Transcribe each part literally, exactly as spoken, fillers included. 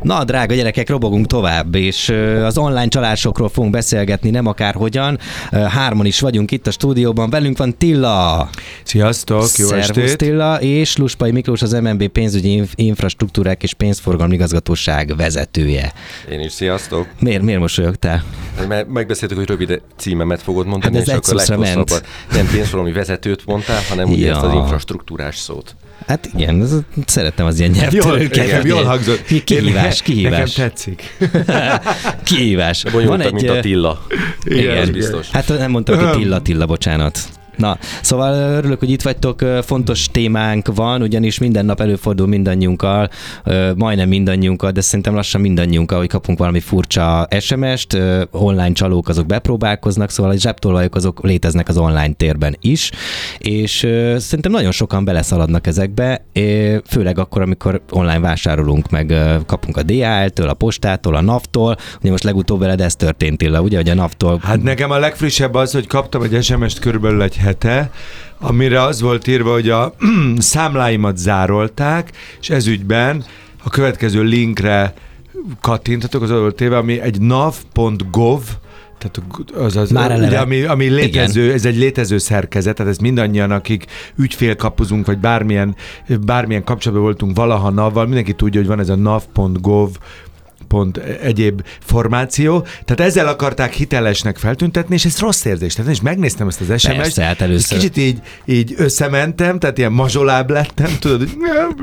Na, drága gyerekek, robogunk tovább, és az online csalásokról fogunk beszélgetni, nem akárhogyan. Hárman is vagyunk itt a stúdióban, velünk van Tilla. Sziasztok, jó Szervusz, estét. Tilla, és Luspai Miklós, az em en bé pénzügyi infrastruktúrák és pénzforgalmi igazgatóság vezetője. Én is, sziasztok. Miért, miért mosolyogtál? Mert megbeszéltük, hogy rövid címemet fogod mondani, hát ez és akkor leghosszabban nem pénzforgalmi vezetőt mondtál, hanem ugye ja. ezt az infrastruktúrás szót. Hát igen, az, szeretem az ilyen nyelvtörőket. Jól, jól hangzott. Kihívás, kihívás. Nekem tetszik. Kihívás. Van egy... mint a Tilla. Igen, igen, ez igen. biztos. Hát nem mondtam, hogy Tilla, Tilla, bocsánat. Na, szóval örülök, hogy itt vagytok, fontos témánk van, ugyanis minden nap előfordul mindannyiunkkal, majdnem mindannyiunkkal, de szerintem lassan mindannyiunkkal, hogy kapunk valami furcsa es em est, online csalók azok bepróbálkoznak, szóval a zsebtolvajok azok léteznek az online térben is, és szerintem nagyon sokan beleszaladnak ezekbe, főleg akkor, amikor online vásárolunk, meg kapunk a dé há el-től, a postától, a náv-tól, ugye most legutóbb veled ez történt, Illa, ugye, hogy a náv-tól... Hát nekem a legfrissebb az, hogy kaptam egy es em est körülbelül egy hete, amire az volt írva, hogy a számláimat zárolták, és ezügyben a következő linkre kattintatok, az volt téve, ami egy nav pont gov, tehát az az, ugye, ami, ami létező, ez egy létező szerkezet, tehát ez mindannyian, akik ügyfélkapuzunk, vagy bármilyen, bármilyen kapcsolatban voltunk valaha navval, mindenki tudja, hogy van ez a nav pont gov pont egyéb formáció. Tehát ezzel akarták hitelesnek feltüntetni, és ez rossz érzés. Tehát és megnéztem ezt az es em est, persze, hát először. Kicsit így, így összementem, tehát ilyen mazsolább lettem, tudod, hogy...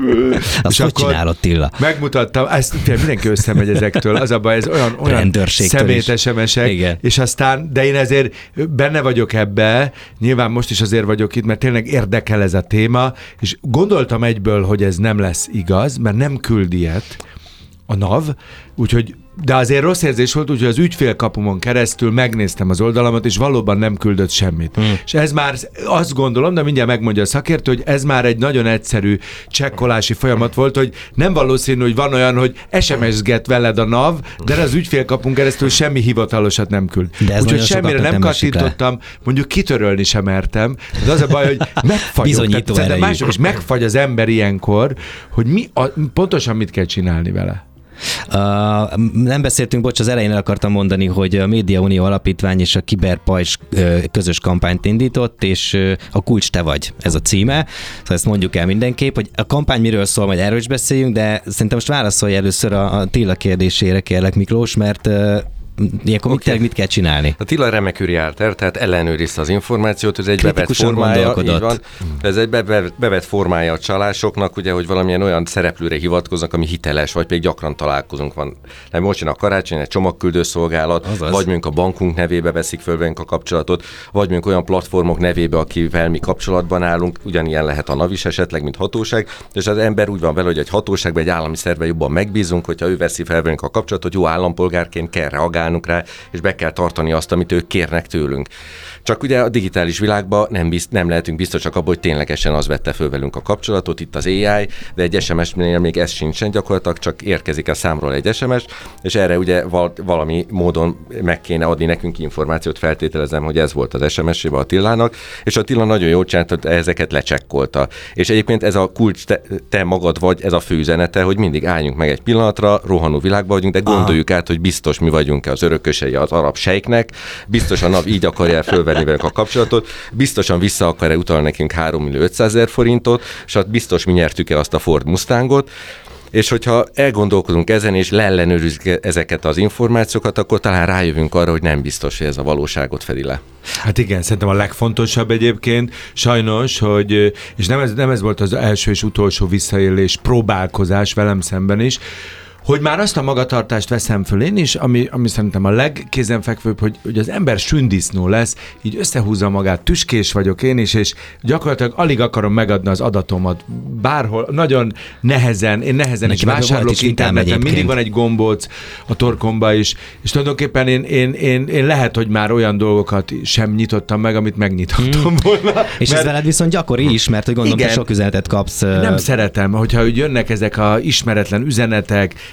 Azt hogy csinálod, Tilla? Megmutattam, ezt mindenki összemegy ezektől, az a baj, ez olyan, olyan szemét es em esek, és aztán, de én ezért benne vagyok ebbe, nyilván most is azért vagyok itt, mert tényleg érdekel ez a téma, és gondoltam egyből, hogy ez nem lesz igaz, mert nem küld ilyet a náv, úgyhogy, de azért rossz érzés volt, úgyhogy az ügyfélkapumon keresztül megnéztem az oldalamat, és valóban nem küldött semmit. Hmm. És ez már, azt gondolom, de mindjárt megmondja a szakértő, hogy ez már egy nagyon egyszerű csekkolási folyamat volt, hogy nem valószínű, hogy van olyan, hogy es em es-get veled a náv, de az ügyfélkapun keresztül semmi hivatalosat nem küld. Úgyhogy semmire nem kattintottam, mondjuk kitörölni sem mertem. De az a baj, hogy megfagyok. Tehát, mások is megfagy az ember ilyenkor, hogy mi a, pontosan mit kell csinálni vele. Uh, nem beszéltünk, bocs, az elején el akartam mondani, hogy a Média Unió Alapítvány és a Kiberpajzs uh, közös kampányt indított, és uh, a kulcs te vagy, ez a címe. Szóval ezt mondjuk el mindenképp, hogy a kampány miről szól, majd erről is beszéljünk, de szerintem most válaszolj először a, a Tilla kérdésére, kérlek, Miklós, mert uh, ilyenkor okay. mit, mit kell csinálni? A Tilla remekül járt el, tehát ellenőrizte az információt, ez egy bevett formája, így van, ez egy bevett formája a csalásoknak, ugye, hogy valamilyen olyan szereplőre hivatkoznak, ami hiteles, vagy pedig gyakran találkozunk van. Nem, most jön a karácsony, egy csomagküldő szolgálat, azaz. Vagy mondjuk a bankunk nevébe veszik föl velünk a kapcsolatot, vagy mondjuk olyan platformok nevébe, akivel mi kapcsolatban állunk, ugyanilyen lehet a náv is esetleg, mint hatóság, és az ember úgy van vele, hogy egy hatóságban, egy állami szervben jobban megbízunk, hogyha ő veszi fel velünk a kapcsolatot, jó állampolgárként kell reagálni rá, és be kell tartani azt, amit ők kérnek tőlünk. Csak ugye a digitális világban nem, bizt, nem lehetünk biztosak abban, hogy ténylegesen az vette föl velünk a kapcsolatot, itt az á i, de egy es em es-nél még ez sincsen gyakorlatilag, csak érkezik a számról egy es em es, és erre ugye val- valami módon meg kéne adni nekünk információt, feltételezem, hogy ez volt az es em es-ébe a Tillának, és a Tilla nagyon jól csinált, ezeket lecsekkolta. És egyébként ez a kulcs, te, te magad vagy, ez a fő üzenete, hogy mindig álljunk meg egy pillanatra, rohanó világban vagyunk, de gondoljuk Aha. át, hogy biztos mi vagyunk az örökösei az arab sejknek, biztos a náv így akarja fölvenni velünk a kapcsolatot, biztosan vissza akar-e utalni nekünk három millió ötszázezer forintot, és hát biztos mi nyertük-e azt a Ford Mustangot, és hogyha elgondolkodunk ezen, és leellenőrizzük ezeket az információkat, akkor talán rájövünk arra, hogy nem biztos, hogy ez a valóságot fedi le. Hát igen, szerintem a legfontosabb egyébként, sajnos, hogy, és nem ez, nem ez volt az első és utolsó visszaélés, próbálkozás velem szemben is, hogy már azt a magatartást veszem föl én is, ami, ami szerintem a legkézenfekvőbb, hogy, hogy az ember sündisznó lesz, így összehúzza magát, tüskés vagyok én is, és gyakorlatilag alig akarom megadni az adatomat bárhol, nagyon nehezen, én nehezen is vásárolok interneten, mindig van egy gombóc a torkomba is, és tulajdonképpen én, én, én, én lehet, hogy már olyan dolgokat sem nyitottam meg, amit megnyitottam hmm. volna. És mert... ez veled viszont gyakori is, mert hogy gondolom, igen, te sok üzenetet kapsz. Nem szeretem, hogyha úgy jönnek ezek a ismeretlen üzenetek,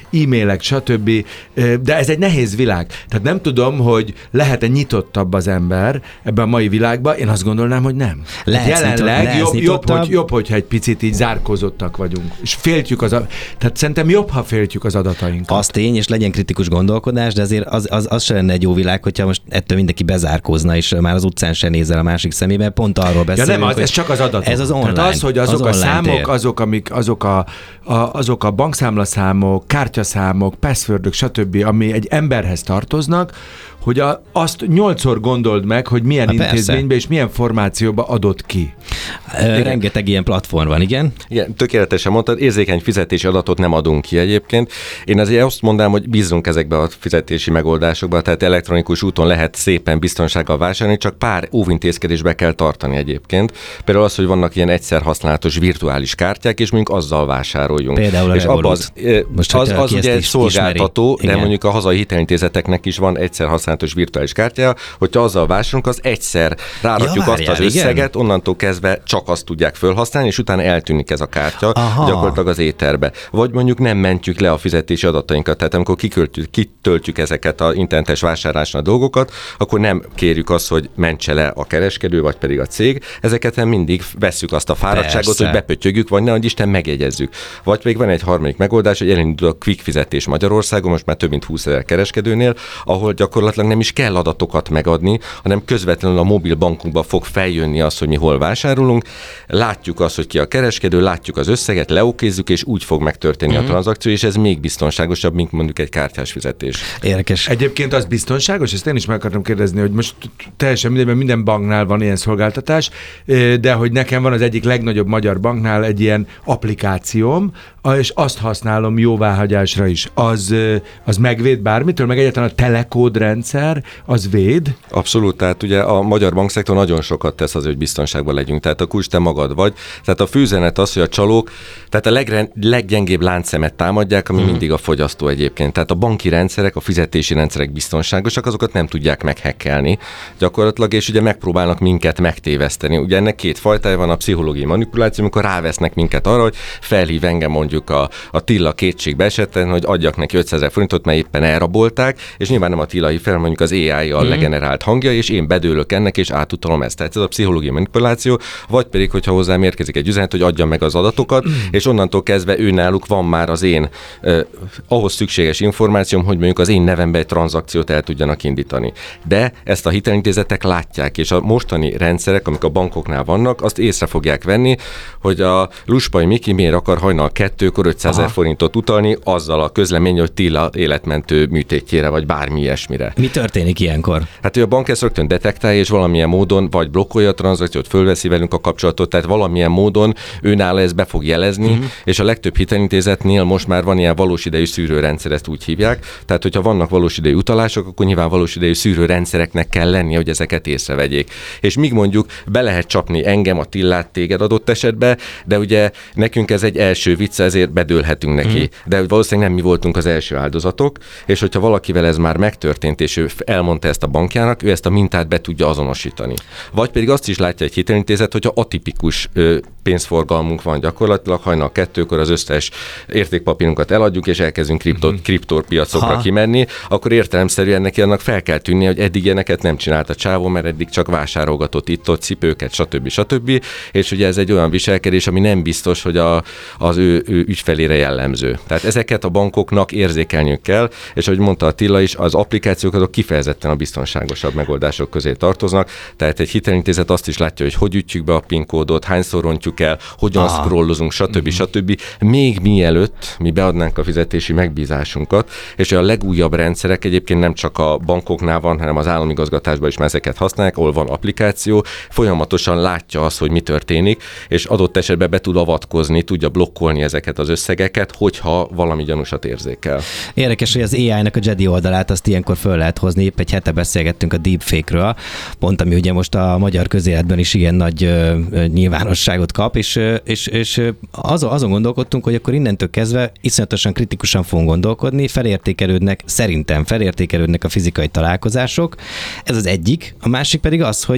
e-mailek, stb. De ez egy nehéz világ. Tehát nem tudom, hogy lehet-e nyitottabb az ember ebben a mai világban. Én azt gondolnám, hogy nem. Lehet jelenleg nyitott, jobb, jobb, hogy, jobb, hogyha egy picit így zárkózottak vagyunk. És féltjük az... A... Tehát szerintem jobb, ha féltjük az adatainkat. Az tény, és legyen kritikus gondolkodás, de azért az, az, az sem lenne egy jó világ, hogyha most ettől mindenki bezárkózna, és már az utcán sem nézel a másik szemébe. Pont arról beszélünk. Ja nem, az, ez csak az adatok. Ez az online. Tehát az, hogy azok az a számok, tér. azok, amik, azok, a, a, azok a bankszámlaszámok, kártyaszámok, passwordök, stb., ami egy emberhez tartoznak, hogy a, azt nyolcszor gondold meg, hogy milyen ha, intézménybe és milyen formációba adott ki. Igen. Rengeteg ilyen platform van, igen? Igen, tökéletesen mondtad, érzékeny fizetési adatot nem adunk ki egyébként. Én azért azt mondanám, hogy bízzunk ezekbe a fizetési megoldásokba, tehát elektronikus úton lehet szépen biztonsággal vásárolni, csak pár óvintézkedésbe kell tartani egyébként. Például az, hogy vannak ilyen egyszer használatos virtuális kártyák, és mondjuk azzal vásároljunk. Például a és abba az, Most, az, az ugye egy szolgáltató, ismeri. De mondjuk a hazai hitelintézeteknek is van egyszer használatos virtuális kártyája, hogyha azzal vásárolunk, az egyszer rárakjuk ja, azt az összeget, igen? Onnantól kezdve csak azt tudják felhasználni, és utána eltűnik ez a kártya Aha. gyakorlatilag az éterbe. Vagy mondjuk nem mentjük le a fizetési adatainkat, tehát amikor kiköltjük, kitöltjük ezeket az internetes vásárlásnál dolgokat, akkor nem kérjük azt, hogy mentse le a kereskedő, vagy pedig a cég. Ezeket nem mindig vesszük azt a fáradtságot, Persze. hogy bepöttyögjük, vagy ne, hogy Isten megjegyezzük. Vagy még van egy harmadik megoldás, hogy elindul a quick fizetés Magyarországon, most már több mint húszezer kereskedőnél, ahol gyakorlatilag nem is kell adatokat megadni, hanem közvetlenül a mobil bankunkba fog feljönni az, hogy mi hol vásárolunk, látjuk azt, hogy ki a kereskedő, látjuk az összeget, leokézzük, és úgy fog megtörténni mm-hmm. a tranzakció, és ez még biztonságosabb, mint mondjuk egy kártyás fizetés. Érdekes. Egyébként az biztonságos, ezt én is meg akartam kérdezni, hogy most teljesen mindegy, minden banknál van ilyen szolgáltatás, de hogy nekem van az egyik legnagyobb magyar banknál egy ilyen applikációm, és azt használom jóváhagyásra is. Az, az megvéd bármitől, meg egyáltalán a telekódrendszer, az véd? Abszolút, tehát ugye a magyar bankszektor nagyon sokat tesz azért, hogy biztonságban legyünk, tehát a kulcs te magad vagy. Tehát a főzenet az, hogy a csalók, tehát a legre, leggyengébb láncszemet támadják, ami hmm. mindig a fogyasztó egyébként. Tehát a banki rendszerek, a fizetési rendszerek biztonságosak, azokat nem tudják meghekkelni gyakorlatilag, és ugye megpróbálnak minket megtéveszteni. Ugye ennek két fajtája van, a pszichológiai manipuláció, amikor rávesznek minket arra, hogy felhív engem mondjuk a, a Tilla kétségbe esetten, hogy adjak neki ötszázezer forintot, mert éppen elrabolták, és nyilván nem a Tilla hív fel, mondjuk az á i-jal hmm. legenerált hangja, és én bedőlök ennek, és átutalom ezt. Tehát ez a pszichológiai manipuláció, vagy pedig, hogyha hozzám érkezik egy üzenet, hogy adjam meg az adatokat, hmm. és onnantól kezdve ő náluk van már az én eh, ahhoz szükséges információm, hogy mondjuk az én nevembe egy tranzakciót el tudjanak indítani. De ezt a hitelintézetek látják, és a mostani rendszerek, amik a bankoknál vannak, azt észre fogják venni, hogy a Luspai Miki miért akar hajnal kettőkor ötszázezer forintot utalni azzal a közlemény, hogy Tilla életmentő műtétjére, vagy bármi ilyesmire. Mi történik ilyenkor? Hát, hogy a bank ezt rögtön detektálja, és valamilyen módon vagy blokkolja a tranzakciót, fölveszi velünk a kapcsolatot, tehát valamilyen módon őnála ezt be fog jelezni, uh-huh. és a legtöbb hitelintézetnél most már van ilyen valós idejű szűrőrendszer, ezt úgy hívják. Tehát, hogyha vannak valós idejű utalások, akkor nyilván valós idejű szűrőrendszereknek kell lennie, hogy ezeket észrevegyék. És míg mondjuk be lehet csapni engem, a Tillát, téged adott esetben, de ugye nekünk ez egy első vicc, ezért bedőlhetünk neki. Uh-huh. De valószínűleg nem mi voltunk az első áldozatok, és hogyha valakivel ez már megtörtént, és ő elmondta ezt a bankjának, ő ezt a mintát be tudja azonosítani. Vagy pedig azt is látja egy hitelintézet, hogyha atipikus ö, pénzforgalmunk van gyakorlatilag, hajnal kettőkor az összes értékpapírunkat eladjuk, és elkezdünk kripto, uh-huh. kriptópiacokra kimenni, akkor értelemszerűen neki annak fel kell tűnnie, hogy eddig ilyeneket nem csinált a csávó, mert eddig csak vásárolgatott itt-ott cipőket, stb. stb. És ugye ez egy olyan viselkedés, ami nem biztos, hogy a, az ő, ő ügyfelére jellemző. Tehát ezeket a bankoknak érzékelniük kell, és ahogy mondta Attila is, az applikációk azok kifejezetten a biztonságosabb megoldások közé tartoznak. Tehát egy hitelintézet azt is látja, hogy hogy ütjük be a PIN kódot, hányszor rontjuk el, hogyan ah. scrollozunk, stb. Mm-hmm. stb. Még mielőtt mi beadnánk a fizetési megbízásunkat, és a legújabb rendszerek egyébként nem csak a bankoknál van, hanem az államigazgatásban is ezeket használják, ahol van applikáció, folyamatosan látja azt, hogy mi történik, és adott esetben be tud avatkozni, tudja blokkolni ezeket az összegeket, hogyha valami gyanúsat érzékel. Érdekes, hogy az á i-nek a Jedi oldalát azt ilyenkor föl lehet hozni, épp egy hete beszélgettünk a deepfake-ről, pont ami ugye most a magyar közéletben is ilyen nagy ö, ö, nyilvánosságot kap, és, ö, és, és azon, azon gondolkodtunk, hogy akkor innentől kezdve iszonyatosan kritikusan fogunk gondolkodni, felértékelődnek, szerintem felértékelődnek a fizikai találkozások. Ez az egyik, a másik pedig az, hogy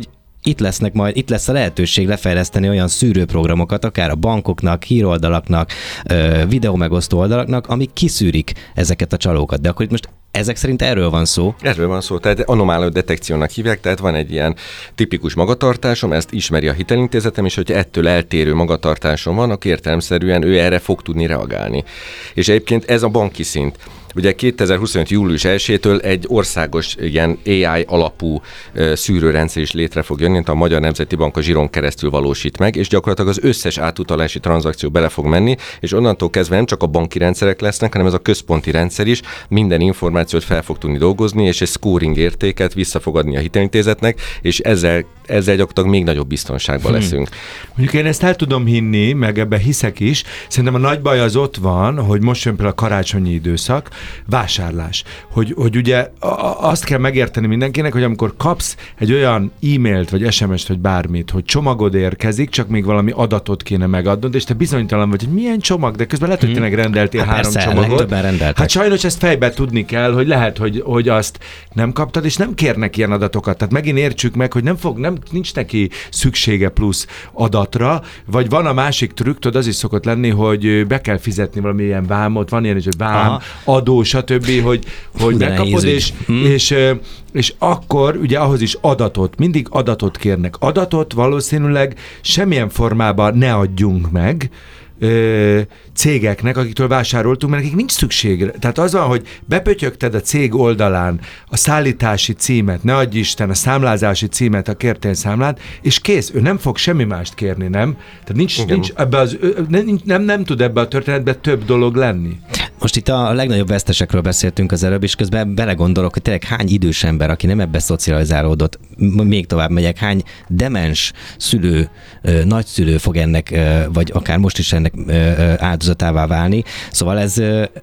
itt lesznek majd, itt lesz a lehetőség lefejleszteni olyan szűrőprogramokat, akár a bankoknak, híroldalaknak, videómegosztó oldalaknak, amik kiszűrik ezeket a csalókat. De akkor itt most ezek szerint erről van szó. Erről van szó, tehát anomáló detekciónak hívják, tehát van egy ilyen tipikus magatartásom, ezt ismeri a hitelintézetem, és hogyha ettől eltérő magatartásom van, akkor értelemszerűen ő erre fog tudni reagálni. És egyébként ez a banki szint. Ugye kétezer-huszonöt. július elsejétől egy országos ilyen á i alapú uh, szűrőrendszer is létre fog jönni, mint a Magyar Nemzeti Bank a zsiron keresztül valósít meg, és gyakorlatilag az összes átutalási tranzakció bele fog menni, és onnantól kezdve nem csak a banki rendszerek lesznek, hanem ez a központi rendszer is minden információt fel fog tudni dolgozni, és egy scoring értéket vissza fog adni a hitelintézetnek, és ezzel, ezzel gyakorlatilag még nagyobb biztonságban hmm. leszünk. Mondjuk én ezt el tudom hinni, meg ebben hiszek is. Szerintem a nagy baj az ott van, hogy most jön például a karácsonyi időszak, vásárlás. Hogy, hogy ugye azt kell megérteni mindenkinek, hogy amikor kapsz egy olyan e-mailt, vagy es em est, vagy bármit, hogy csomagod érkezik, csak még valami adatot kéne megadnod, és te bizonytalan vagy, hogy milyen csomag, de közben lehet, hogy tényleg rendeltél hát három persze, csomagot. Hát sajnos ezt fejbe tudni kell, hogy lehet, hogy, hogy azt nem kaptad, és nem kérnek ilyen adatokat. Tehát megint értsük meg, hogy nem fog, nem, nincs neki szüksége plusz adatra, vagy van a másik trükk, tudod, az is szokott lenni, hogy be kell fizetni valamilyen vámot, van ilyen is, hogy vám, aha. adó, stb., hogy, hogy megkapod, és, hmm. és, és akkor ugye ahhoz is adatot, mindig adatot kérnek. Adatot valószínűleg semmilyen formában ne adjunk meg ö, cégeknek, akiktől vásároltunk, mert nekik nincs szükségre. Tehát az van, hogy bepötyögted a cég oldalán a szállítási címet, ne adj Isten, a számlázási címet, a kértél számlát, és kész, ő nem fog semmi mást kérni, nem? Tehát nincs, nincs ebbe az, nem, nem, nem tud ebbe a történetben több dolog lenni. Most itt a legnagyobb vesztesekről beszéltünk az előbb, és közben belegondolok, hogy tényleg hány idős ember, aki nem ebbe szocializálódott, még tovább megyek, hány demens szülő, nagyszülő fog ennek, vagy akár most is ennek áldozatává válni. Szóval ez...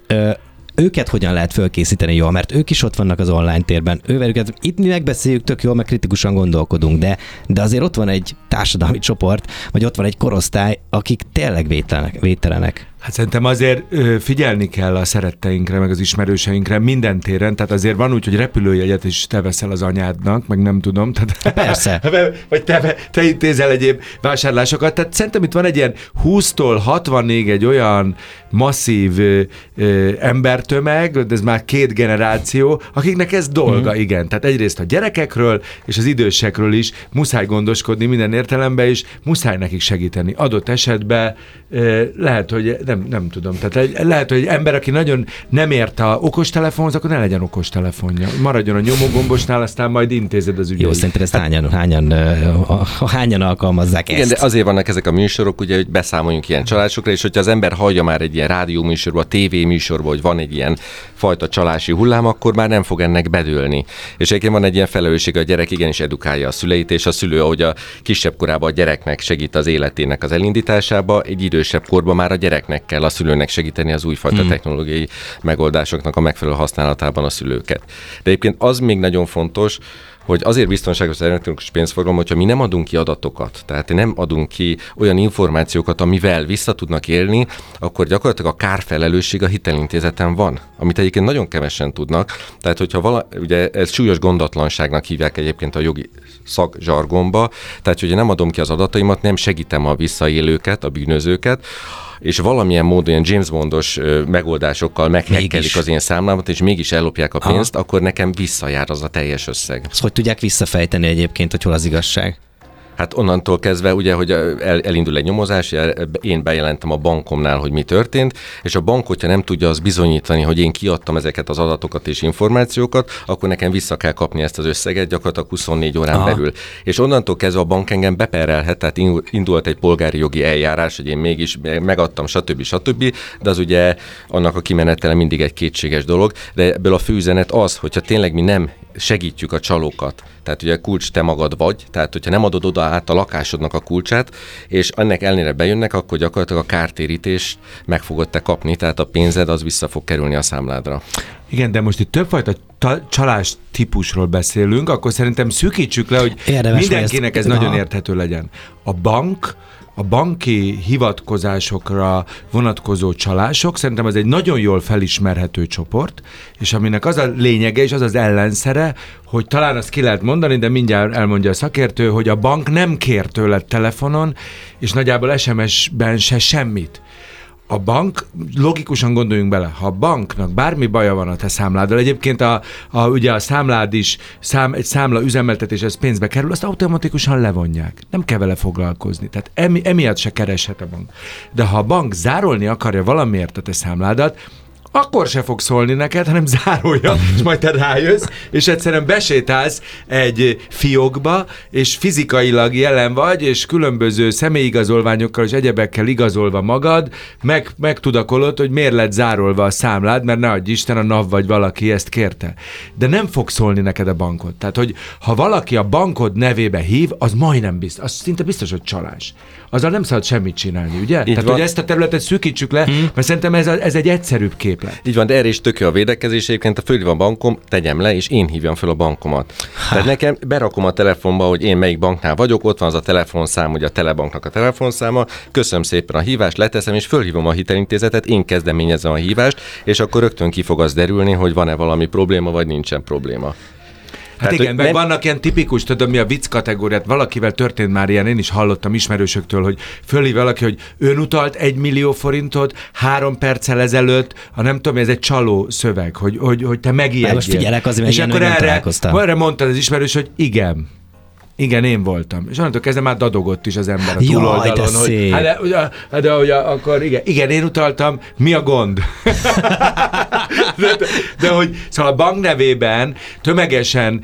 őket hogyan lehet fölkészíteni jól, mert ők is ott vannak az online térben. Ővelüket itt mi megbeszéljük tök jól, meg kritikusan gondolkodunk, de, de azért ott van egy társadalmi csoport, vagy ott van egy korosztály, akik tényleg vételenek. vételenek. Hát szerintem azért figyelni kell a szeretteinkre, meg az ismerőseinkre minden téren, tehát azért van úgy, hogy repülőjegyet is te veszel az anyádnak, meg nem tudom. Tehát, persze. Vagy te, te intézel egyéb vásárlásokat, tehát szerintem itt van egy ilyen húsztól hatvanig egy olyan masszív ö, ö, embertömeg, de ez már két generáció, akiknek ez dolga, mm. igen. Tehát egyrészt a gyerekekről és az idősekről is muszáj gondoskodni minden értelemben, és muszáj nekik segíteni. Adott esetben ö, lehet, hogy Nem, nem tudom. Tehát lehet, hogy egy ember, aki nagyon nem ért a okostelefonhoz, akkor ne legyen okostelefonja. Maradjon a nyomógombosnál, aztán majd intézed az ügyeit. Jó, szerintem ezt hányan, hányan, hányan alkalmazzák ezt? Igen, de azért vannak ezek a műsorok, ugye, hogy beszámoljunk ilyen csalásokra, és hogyha az ember hallja már egy ilyen rádióműsorban, tévéműsorban, hogy van egy ilyen fajta csalási hullám, akkor már nem fog ennek bedőlni. És egyébként van egy ilyen felelősség, a gyerek igenis edukálja a szüleit, és a szülő, ahogy a kisebb korában a gyereknek segít az életének az elindításába, egy idősebb korban már a gyereknek kell a szülőnek segíteni az újfajta hmm. technológiai megoldásoknak a megfelelő használatában a szülőket. De egyébként az még nagyon fontos, hogy azért biztonságos az elektronikus pénzforgalom, hogyha mi nem adunk ki adatokat, tehát nem adunk ki olyan információkat, amivel vissza tudnak élni, akkor gyakorlatilag a kárfelelősség a hitelintézeten van, amit egyébként nagyon kevesen tudnak. Tehát, hogyha vala, ugye ez súlyos gondatlanságnak hívják egyébként a jogi szakzsargonba, tehát, hogyha nem adom ki az adataimat, nem segítem a visszaélőket, a bűnözőket, és valamilyen módon ilyen James Bondos ö, megoldásokkal meghekkelik az én számlámat, és mégis ellopják a pénzt, aha. akkor nekem visszajár az a teljes összeg. Ezt hogy tudják visszafejteni egyébként, hogy hol az igazság? Hát onnantól kezdve ugye, hogy el, elindul egy nyomozás, én bejelentem a bankomnál, hogy mi történt, és a bank, hogyha nem tudja azt bizonyítani, hogy én kiadtam ezeket az adatokat és információkat, akkor nekem vissza kell kapni ezt az összeget gyakorlatilag huszonnégy órán aha. belül. És onnantól kezdve a bank engem beperelhet, tehát indult egy polgári jogi eljárás, hogy én mégis megadtam, stb. stb. De az ugye annak a kimenetele mindig egy kétséges dolog, de ebből a fő üzenet az, hogyha tényleg mi nem segítjük a csalókat. Tehát ugye kulcs te magad vagy, tehát hogyha nem adod oda át a lakásodnak a kulcsát, és ennek ellenére bejönnek, akkor gyakorlatilag a kártérítést meg fogod te kapni, tehát a pénzed az vissza fog kerülni a számládra. Igen, de most itt többfajta ta- csalás típusról beszélünk, akkor szerintem szűkítsük le, hogy Érdemes, mindenkinek ez, ez nagyon érthető legyen. A bank, a banki hivatkozásokra vonatkozó csalások, szerintem ez egy nagyon jól felismerhető csoport, és aminek az a lényege és az az ellenszere, hogy talán azt ki lehet mondani, de mindjárt elmondja a szakértő, hogy a bank nem kér tőled telefonon, és nagyjából es em es-ben se semmit. A bank, logikusan gondoljunk bele, ha a banknak bármi baja van a te számláddal, egyébként a, a, ugye a számlád is, szám, egy számla üzemeltetés, ez pénzbe kerül, azt automatikusan levonják. Nem kell vele foglalkozni. Tehát emi, emiatt se kereshet a bank. De ha a bank zárolni akarja valamiért a te számládat, akkor se fog szólni neked, hanem zárolja, és majd te rájössz, és egyszerűen besétálsz egy fiókba, és fizikailag jelen vagy, és különböző személyigazolványokkal és egyebekkel igazolva magad, meg, megtudakolod, hogy miért lett zárolva a számlád, mert ne adj Isten, a NAV vagy valaki ezt kérte. De nem fog szólni neked a bankod. Tehát, hogy ha valaki a bankod nevébe hív, az majdnem biztos, az szinte biztos, hogy csalás. Azzal nem szabad semmit csinálni, ugye? Így Tehát, van. Hogy ezt a területet szűkítsük le, hmm. mert szerintem ez, a, ez egy egyszerűbb kép. Így van, de erre is tök jó a védekezés, egyébként a fölhív a bankom, tegyem le, és én hívjam fel a bankomat. Ha. Tehát nekem berakom a telefonba, hogy én melyik banknál vagyok, ott van az a telefonszám, ugye a telebanknak a telefonszáma, köszönöm szépen a hívást, leteszem, és fölhívom a hitelintézetet, én kezdeményezem a hívást, és akkor rögtön ki fog az derülni, hogy van-e valami probléma, vagy nincsen probléma. Hát Tehát, igen, meg nem... vannak ilyen tipikus, tudod, mi a vicc kategóriát, valakivel történt már ilyen, én is hallottam ismerősöktől, hogy fölhív valaki, hogy ön utalt egy millió forintot három perccel ezelőtt, ha nem tudom, ez egy csaló szöveg, hogy, hogy, hogy te megijedjél. Most figyelek, azért és akkor erre, erre mondtad az ismerős, hogy igen. Igen, én voltam. És onnantól kezdve már dadogott is az ember a túloldalon. Jaj, hogy, hát de, ugye, de ugye, akkor igen, igen, én utaltam, mi a gond? de, de, de hogy szóval a bank nevében tömegesen,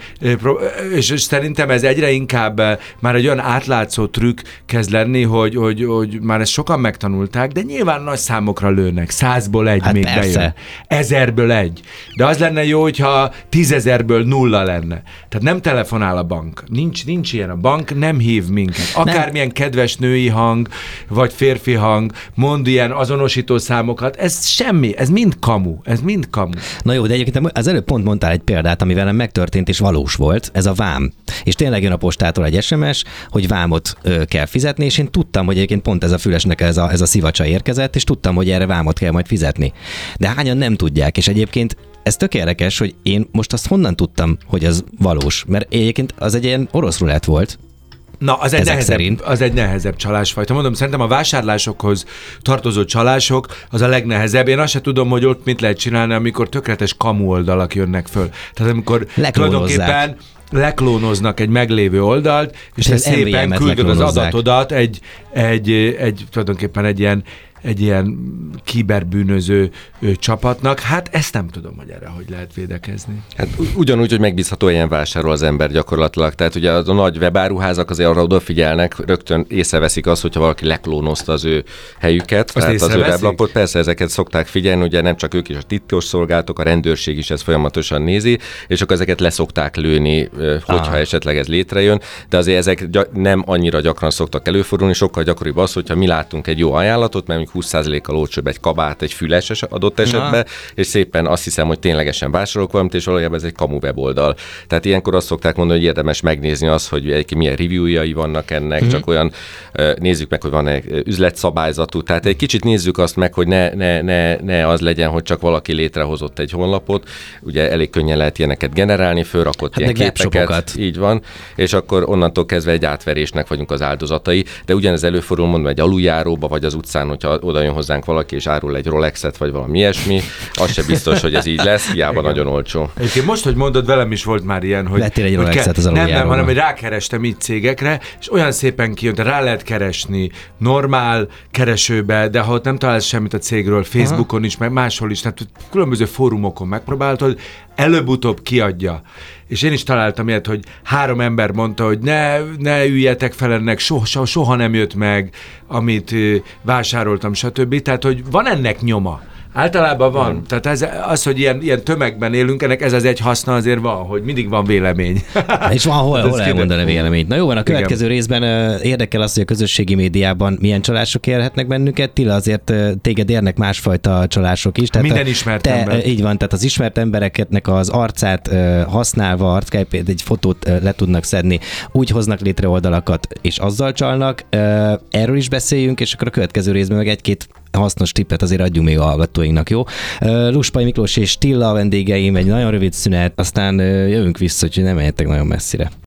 és, és szerintem ez egyre inkább már egy olyan átlátszó trükk kezd lenni, hogy, hogy, hogy már ezt sokan megtanulták, de nyilván nagy számokra lőnek. Százból egy hát még persze. bejön. Ezerből egy. De az lenne jó, hogyha tízezerből nulla lenne. Tehát nem telefonál a bank. Nincs, nincs ilyen, a bank nem hív minket. Akármilyen kedves női hang, vagy férfi hang, mond ilyen azonosító számokat, ez semmi, ez mind kamu, ez mind kamu. Na jó, de egyébként az előbb pont mondtál egy példát, ami velem megtörtént és valós volt, ez a vám. És tényleg jön a postától egy es em es, hogy vámot ö, kell fizetni, és én tudtam, hogy egyébként pont ez a fülesnek ez a, ez a szivacsa érkezett, és tudtam, hogy erre vámot kell majd fizetni. De hányan nem tudják, és egyébként ez tök érdekes, hogy én most azt honnan tudtam, hogy az valós, mert egyébként az egy ilyen orosz rulett volt. Na, az egy, nehezebb, az egy nehezebb csalásfajta. Mondom, szerintem a vásárlásokhoz tartozó csalások az a legnehezebb. Én azt se tudom, hogy ott mit lehet csinálni, amikor tökéletes kamu oldalak jönnek föl. Tehát amikor tulajdonképpen leklónoznak egy meglévő oldalt, és te szépen küldöd az adatodat egy, egy, egy, tulajdonképpen egy ilyen egy ilyen kiberbűnöző ö, csapatnak. Hát ezt nem tudom, hogy erre hogy lehet védekezni. Hát ugyanúgy, hogy megbízható ilyen vásárol az ember gyakorlatilag. Tehát ugye a nagy webáruházak azért arra odafigyelnek, rögtön észreveszik azt, hogyha valaki leklónozta az ő helyüket, azt tehát az ő weblapot. Persze ezeket szokták figyelni, ugye nem csak ők is, a titkos szolgálatok, a rendőrség is ezt folyamatosan nézi, és akkor ezeket leszokták lőni, hogyha Aha. esetleg ez létrejön, de azért ezek nem annyira gyakran szoktak előfordulni, sokkal gyakoribb az, hogyha mi látunk egy jó ajánlatot, mert húsz százalékkal olcsóbb egy kabát, egy füles adott esetben, Aha. és szépen azt hiszem, hogy ténylegesen vásárolok valamit, és valójában ez egy kamu weboldal. Tehát ilyenkor azt szokták mondani, hogy érdemes megnézni azt, hogy egy, milyen reviewjai vannak ennek, uh-huh. csak olyan nézzük meg, hogy van-e üzletszabályzatú. Tehát egy kicsit nézzük azt meg, hogy ne, ne, ne, ne az legyen, hogy csak valaki létrehozott egy honlapot. Ugye elég könnyen lehet ilyeneket generálni, fölrakott hát ilyen képeket. Így van. És akkor onnantól kezdve egy átverésnek vagyunk az áldozatai. De ugyanez előfordul, mondom, egy aluljáróba vagy az utcán, hogyha oda jön hozzánk valaki, és árul egy Rolexet, vagy valami ilyesmi, az se biztos, hogy ez így lesz, hiába igen. nagyon olcsó. Egyébként most, hogy mondod, velem is volt már ilyen, hogy... Vettél egy Rolexet az aluljáróba. Nem, nem, hanem hogy rákerestem így cégekre, és olyan szépen kijön, rá lehet keresni normál keresőbe, de ha ott nem találsz semmit a cégről, Facebookon Aha. is, meg máshol is, tehát különböző fórumokon megpróbáltad, előbb-utóbb kiadja. És én is találtam ilyet, hogy három ember mondta, hogy ne, ne üljetek fel ennek, soha, soha, soha nem jött meg, amit vásároltam, stb. Tehát, hogy van ennek nyoma. Általában van. van. Tehát ez, az, hogy ilyen, ilyen tömegben élünk, ennek ez az egy haszna azért van, hogy mindig van vélemény. És van hol, hol elmondani véleményt. Na jó, van, a következő Igen. részben érdekel az, hogy a közösségi médiában milyen csalások érhetnek bennünket. Tilla, azért téged érnek másfajta csalások is. Tehát Minden ismert te, ember. Így van, tehát az ismert embereknek az arcát használva, arcképét, egy fotót le tudnak szedni, úgy hoznak létre oldalakat, és azzal csalnak. Erről is beszéljünk, és akkor a következő részben meg egy-két hasznos tippet azért adjunk még a hallgatóinknak, jó? Luspai Miklós és Tilla a vendégeim, egy nagyon rövid szünet, aztán jövünk vissza, hogy nem menjetek nagyon messzire.